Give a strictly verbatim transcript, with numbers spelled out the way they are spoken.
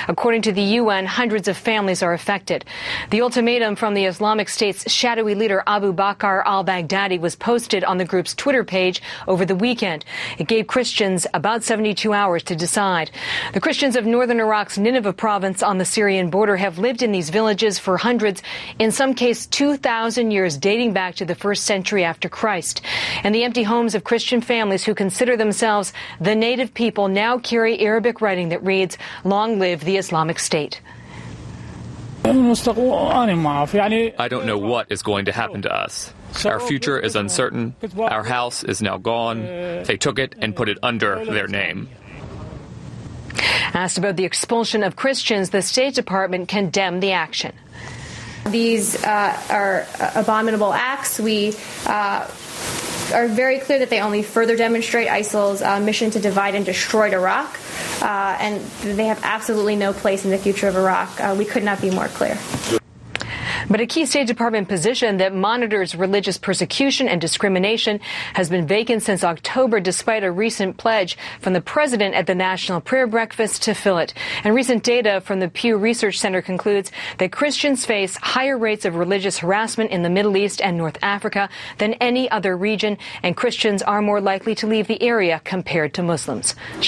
According to the U N, hundreds of families are affected. The ultimatum from the Islamic State's shadowy leader Abu Bakr al-Baghdadi was posted on the group's Twitter page over the weekend. It gave Christians about seventy-two hours to decide. The Christians of northern Iraq's Nineveh province on the Syrian border have lived in these villages for hundreds, in some cases two thousand years, dating back to the first century after Christ. And the empty homes of Christian families who consider themselves the native people now carry Arabic writing that reads, "Long live the Islamic State." I don't know what is going to happen to us. Our future is uncertain. Our house is now gone. They took it and put it under their name. Asked about the expulsion of Christians, the State Department condemned the action. These uh, are abominable acts. We uh, are very clear that they only further demonstrate ISIL's uh, mission to divide and destroy Iraq, uh, and they have absolutely no place in the future of Iraq. Uh, we could not be more clear. But a key State Department position that monitors religious persecution and discrimination has been vacant since October, despite a recent pledge from the president at the National Prayer Breakfast to fill it. And recent data from the Pew Research Center concludes that Christians face higher rates of religious harassment in the Middle East and North Africa than any other region, and Christians are more likely to leave the area compared to Muslims.